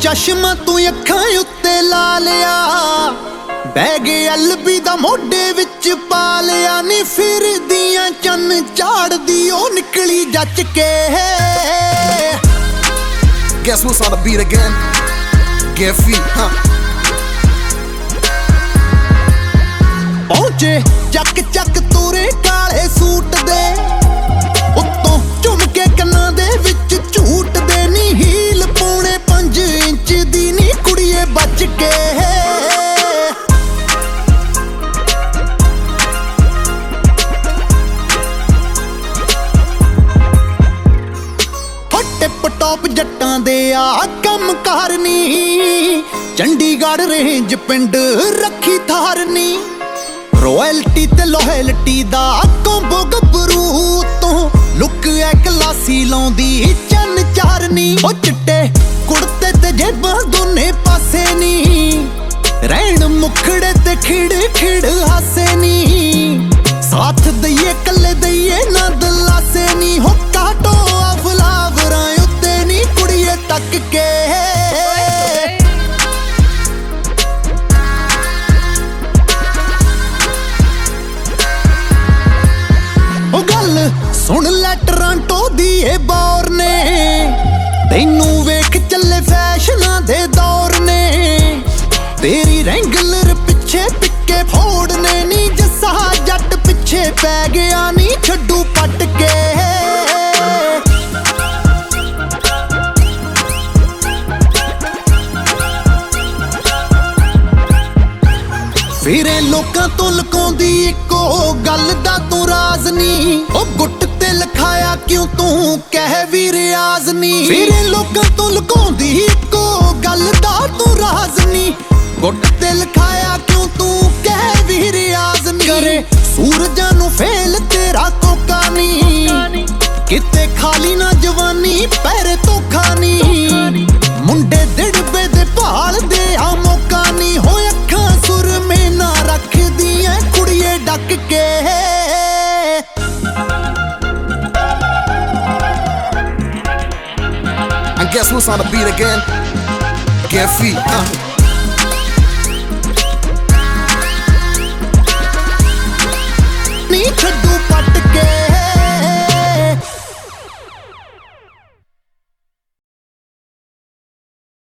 चश्मा तू अखां उत्ते ला लिया, बैग LB दा मोढे विच पा लिया नी। फिर दियां चन्न झाड़दी ओ निकली जच के। Guess who's on the beat again? Get feet, huh? पहुंचे चक चक तोरे काले सूट दे, उत्तों झुमके कन्नां दे विच झूट दे नी। हील पौने 5 इंच दी नी कुड़िए बच के। टिप टॉप जट्टां दे आ कम कारनी, चंडीगढ़ रेंज पिंड रखी थारनी। रॉयल्टी ते लॉयल्टी दा कोंबो गबरू तो लुक ऐ क्लासी लाउंदी चन चारनी। ओ चिट्टे कुड़ते ते जेबां दोने पासे नी, रैण मुखड़े ते खिड़ खिड़ हासे नी। साथ दईए कल्ले दईए ना दलासे नी। हो काटो अफलावरां उत्ते नी कुड़िए तक के। सुन लै टोरंटो दी ए बौर ने, तैनू वेख चले फैशनां दे दौर ने। तेरी रैंगलर पिछे पिक्के फोड़ने नी, जस्सा जट पिछे पै गया नी छड्डू पट के। फिरे लोकां तो लुकाउंदी इक्को गल दा तू राज नी। ओ गुट ते लिखाया क्यों तू कह भी रियाज नी। फिरे लोकां तो लुकाउंदी इक्को गल दा तू राज नी। गुट ते लिखाया क्यों तू कह भी रियाज नी। करे सूरजां नू फेल तेरा कोका नी, किते खाली ना जवानी पैरे धोखा नी। मुंडे दिड़बे दे भाल दे आ मौका नी। हो अखां सुर में ना रख दियां कुड़िए डक के। And guess who's on the beat again? Get feet, huh?